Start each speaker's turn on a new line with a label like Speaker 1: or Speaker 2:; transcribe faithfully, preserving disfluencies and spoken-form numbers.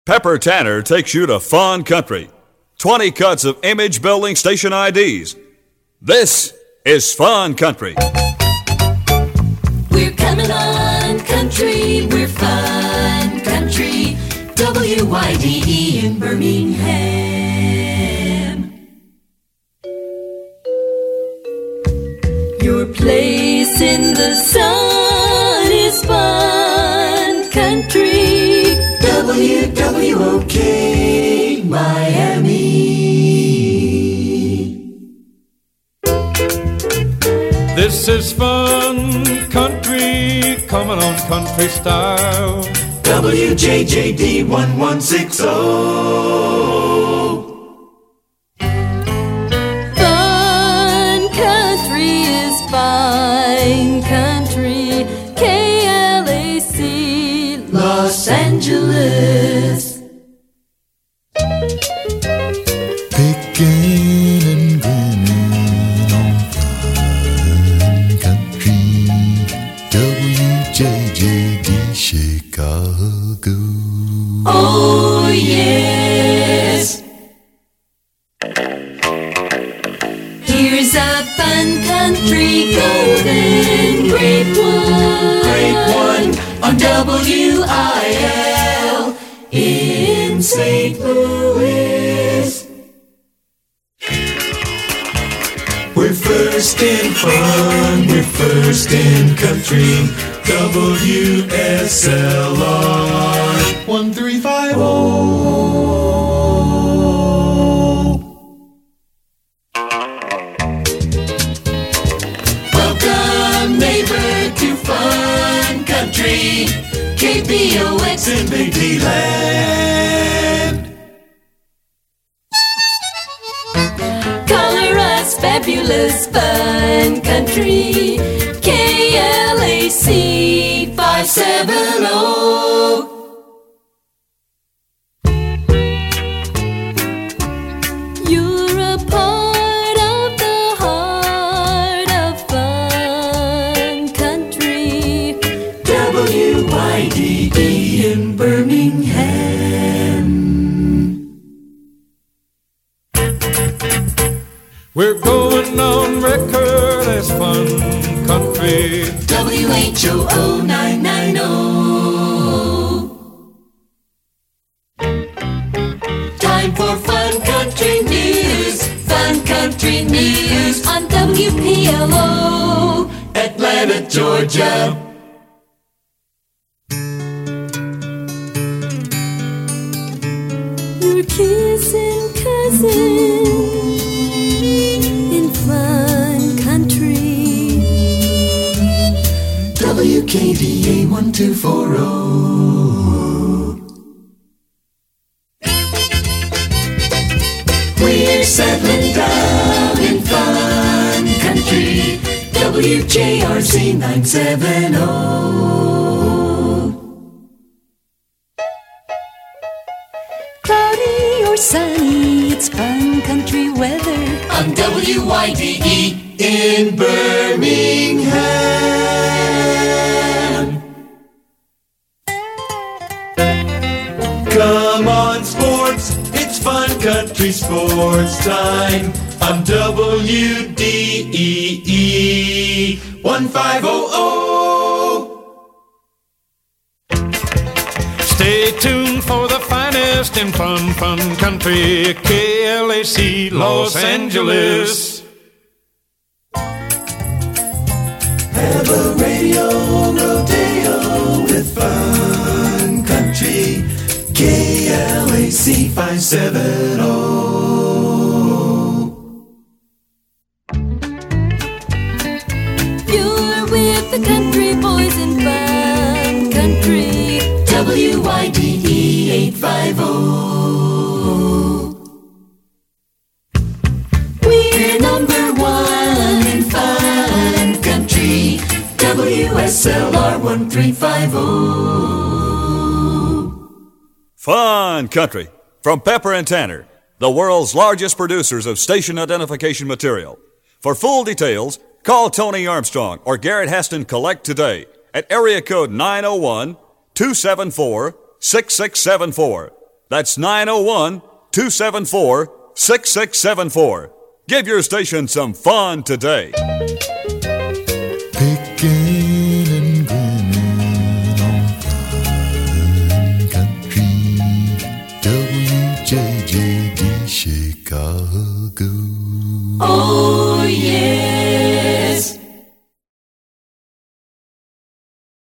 Speaker 1: Pepper Tanner takes you to Fun Country. twenty cuts of image-building station I Ds. This is Fun Country.
Speaker 2: We're coming on country, we're Fun Country, W Y D E in Birmingham. Your place in the sun is Fun Country, W W O K Miami.
Speaker 3: This is Fun Country, coming on country style.
Speaker 2: W J J D one one six zero. Fun Country is fine country. K L A C, Los Angeles.
Speaker 4: Picking and grinning on Fun Country, W J J D Chicago.
Speaker 2: Oh yes. Here's a Fun Country golden great one, great one on W I L in Saint Louis.
Speaker 5: We're first in fun, we're first in country, W S L R one three five zero.
Speaker 2: Welcome neighbor to Fun Country, K B O X
Speaker 5: in Big D-Land.
Speaker 2: Color us fabulous Fun Country, K L A C five seven zero. You're a part of the heart of Fun Country, W Y D E in Birmingham.
Speaker 3: We're going on record as Fun Country,
Speaker 2: W H O O nine nine zero. Time for Fun Country News, Fun Country News on W P L O, Atlanta, Georgia. You're kissing cousin in Fun Country, W K D A one two four zero. We're settling down in Fun Country, W J R C nine seven zero. Cloudy or sunny, it's Fun Country weather on W Y D E in Birmingham.
Speaker 5: Come on, sports, it's Fun Country sports time on W D E E one five zero zero.
Speaker 3: stay tuned for the finest in Fun Fun Country, K L A C Los Angeles.
Speaker 5: Have a radio rodeo with Fun Country, K L A C five seven zero.
Speaker 2: You're with the country boys in Fun Country, W Y D E eight five zero. We're number one in Fun Country, W S L R one three five zero.
Speaker 1: Fun Country from Pepper and Tanner, the world's largest producers of station identification material. For full details, call Tony Armstrong or Garrett Heston Collect today at area code nine oh one, two seven four, six six seven four. That's nine oh one, two seven four, six six seven four. Give your station some fun today.
Speaker 4: Picking and grinning on Fun Country, W J J D Chicago.
Speaker 2: Oh, yeah.